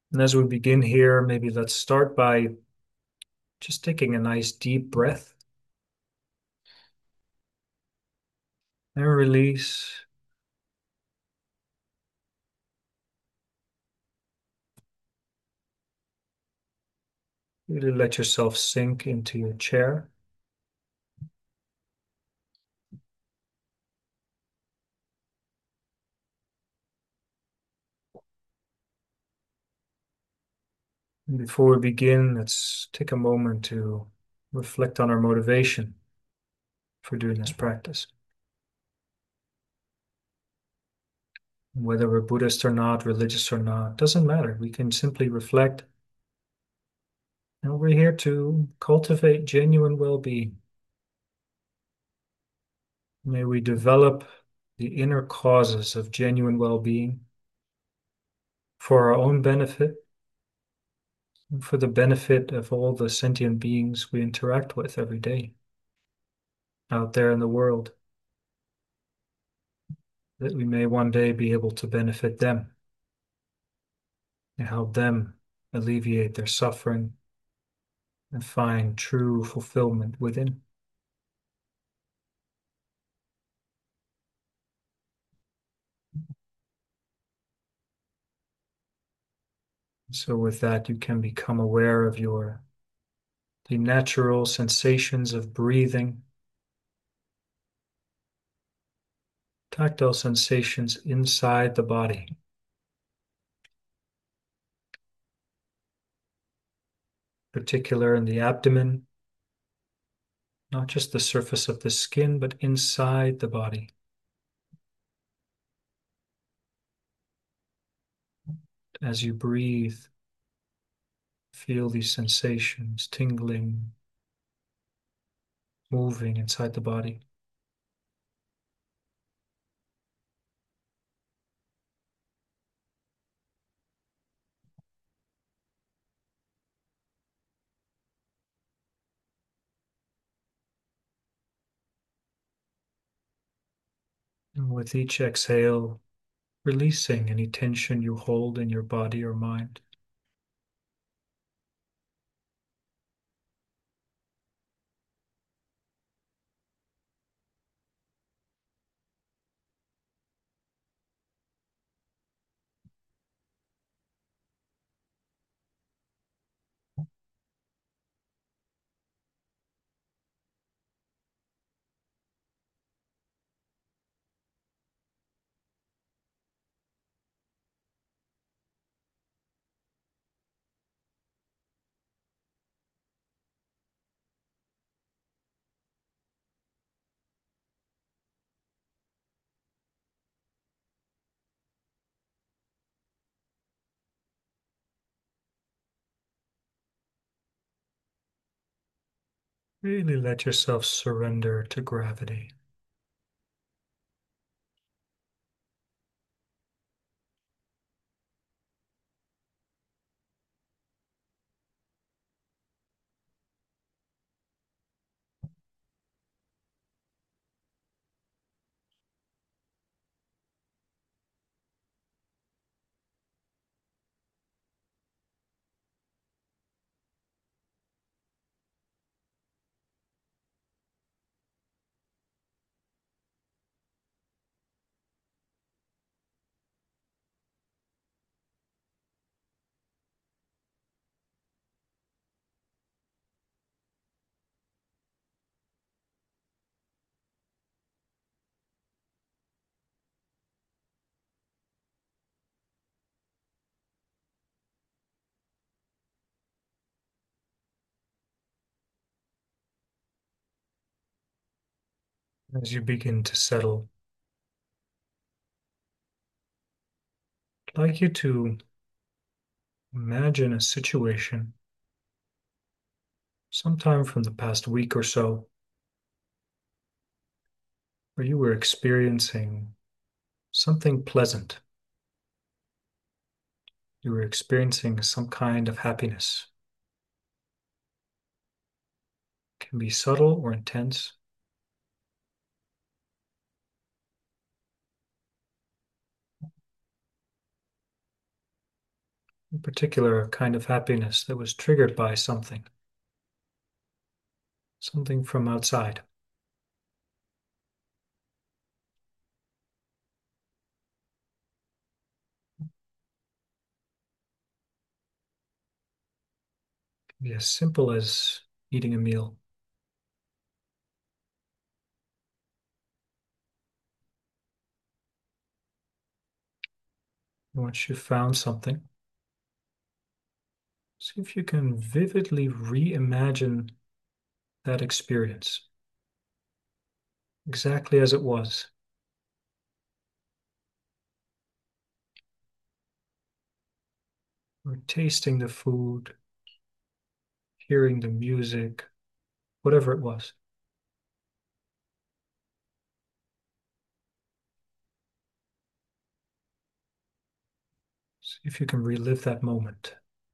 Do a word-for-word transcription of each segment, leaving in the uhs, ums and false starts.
And as we begin here, maybe let's start by just taking a nice deep breath and release. Really let yourself sink into your chair. And before we begin, let's take a moment to reflect on our motivation for doing this practice. Whether we're Buddhist or not, religious or not, doesn't matter. We can simply reflect. And we're here to cultivate genuine well-being. May we develop the inner causes of genuine well-being for our own benefit and for the benefit of all the sentient beings we interact with every day out there in the world, that we may one day be able to benefit them and help them alleviate their suffering and find true fulfillment within. So with that, you can become aware of your the natural sensations of breathing, tactile sensations inside the body, particular in the abdomen, not just the surface of the skin, but inside the body. As you breathe, feel these sensations tingling, moving inside the body. And with each exhale, releasing any tension you hold in your body or mind. Really let yourself surrender to gravity. As you begin to settle, I'd like you to imagine a situation sometime from the past week or so where you were experiencing something pleasant. You were experiencing some kind of happiness. It can be subtle or intense. a particular kind of happiness that was triggered by something, something from outside. It can be as simple as eating a meal. Once you've found something, see if you can vividly reimagine that experience exactly as it was. Or tasting the food, hearing the music, whatever it was. See if you can relive that moment.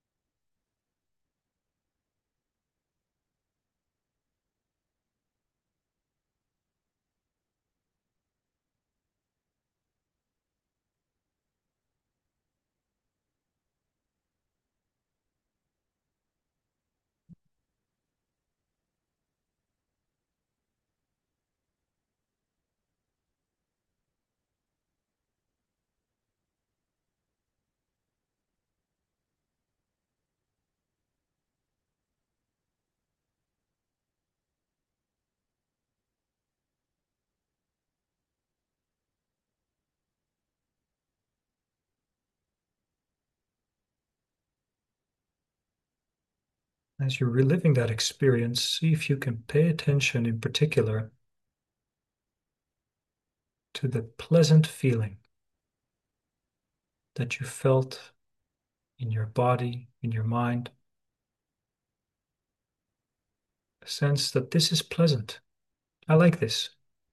As you're reliving that experience, see if you can pay attention in particular to the pleasant feeling that you felt in your body, in your mind, a sense that this is pleasant. I like this.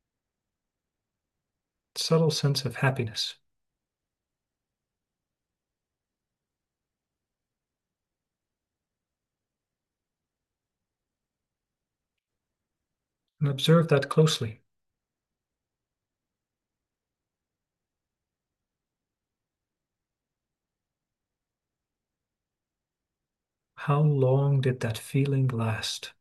Subtle sense of happiness. And observe that closely. How long did that feeling last?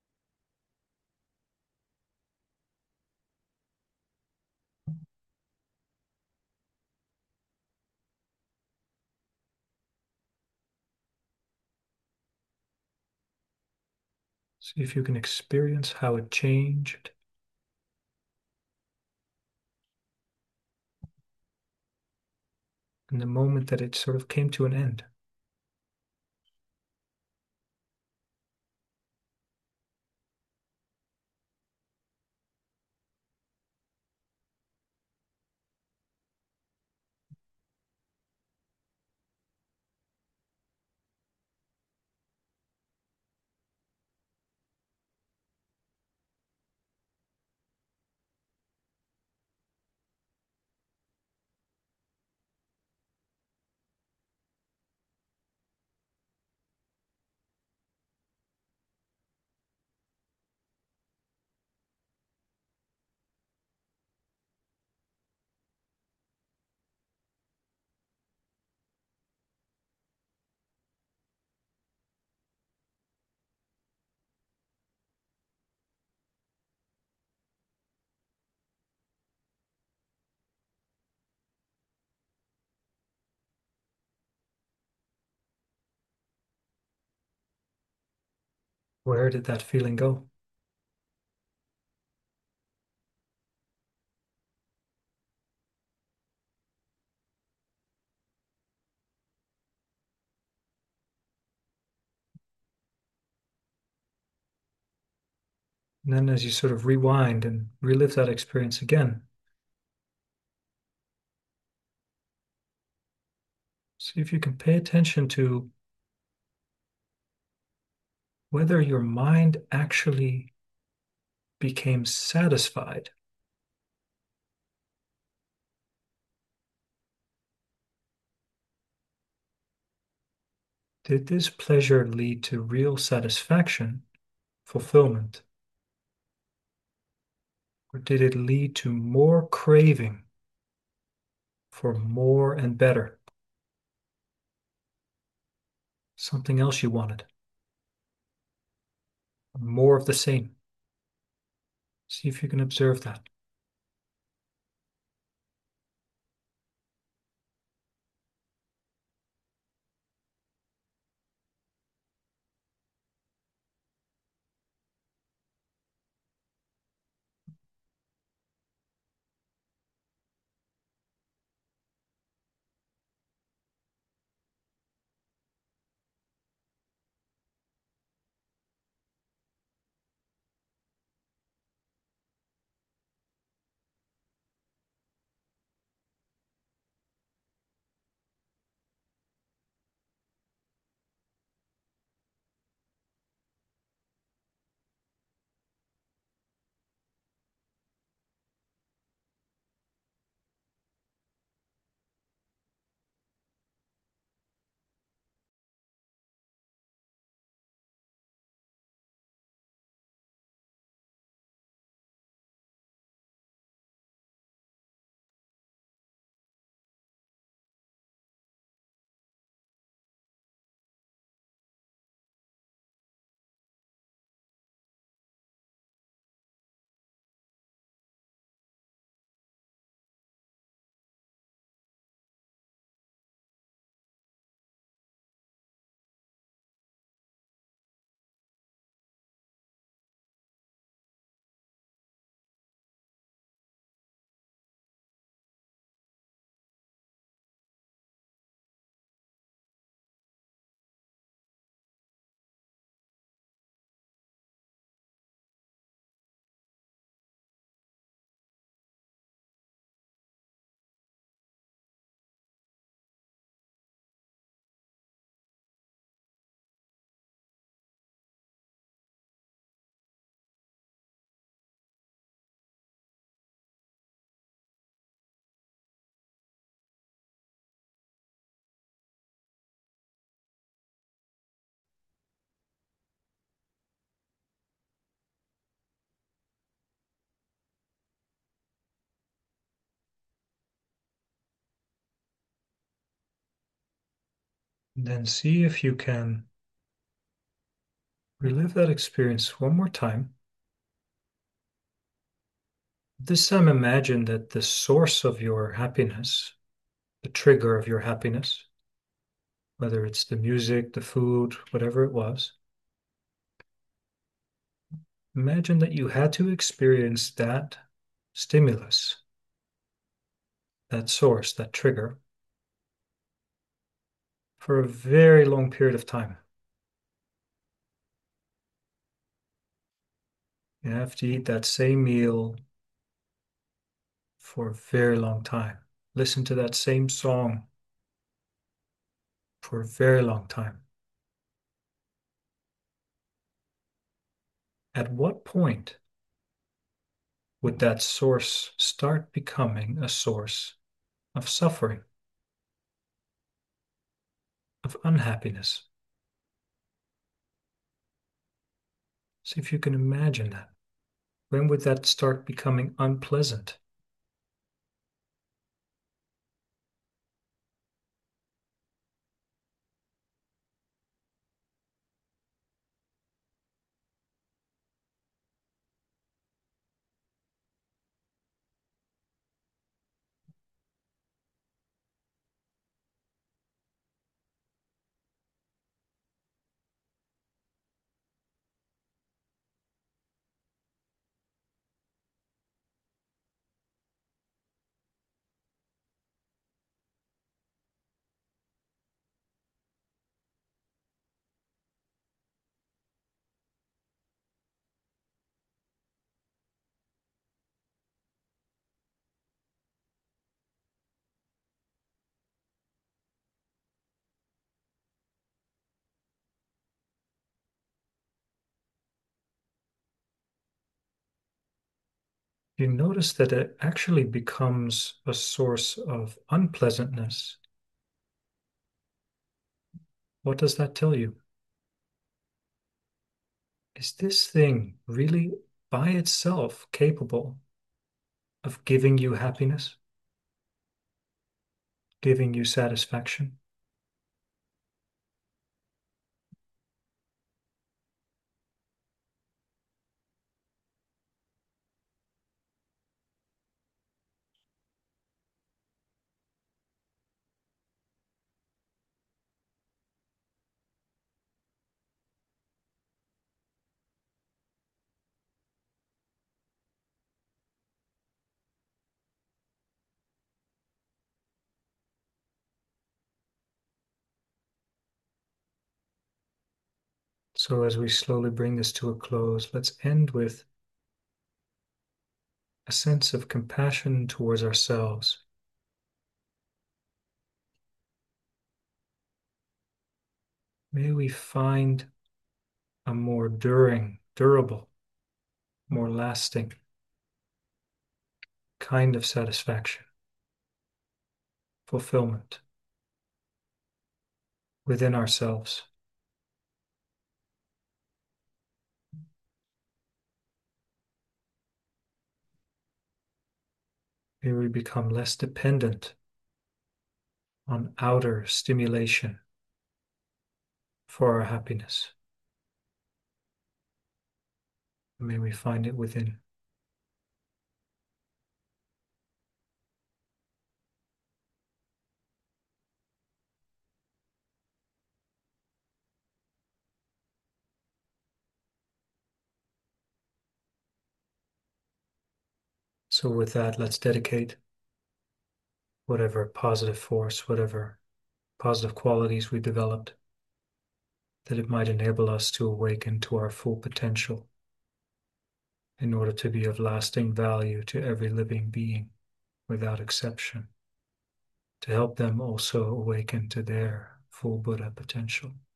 See if you can experience how it changed in the moment that it sort of came to an end. Where did that feeling go? And then as you sort of rewind and relive that experience again, see if you can pay attention to whether your mind actually became satisfied. Did this pleasure lead to real satisfaction, fulfillment, or did it lead to more craving for more and better? something else you wanted, more of the same. See if you can observe that. And then see if you can relive that experience one more time. This time, imagine that the source of your happiness, the trigger of your happiness, whether it's the music, the food, whatever it was, imagine that you had to experience that stimulus, that source, that trigger, for a very long period of time. You have to eat that same meal for a very long time. Listen to that same song for a very long time. At what point would that source start becoming a source of suffering, of unhappiness? See if you can imagine that. When would that start becoming unpleasant? You notice that it actually becomes a source of unpleasantness. What does that tell you? Is this thing really by itself capable of giving you happiness, giving you satisfaction? So as we slowly bring this to a close, let's end with a sense of compassion towards ourselves. May we find a more during, durable, more lasting kind of satisfaction, fulfillment within ourselves. May we become less dependent on outer stimulation for our happiness. May we find it within. So with that, let's dedicate whatever positive force, whatever positive qualities we developed, that it might enable us to awaken to our full potential in order to be of lasting value to every living being without exception, to help them also awaken to their full Buddha potential.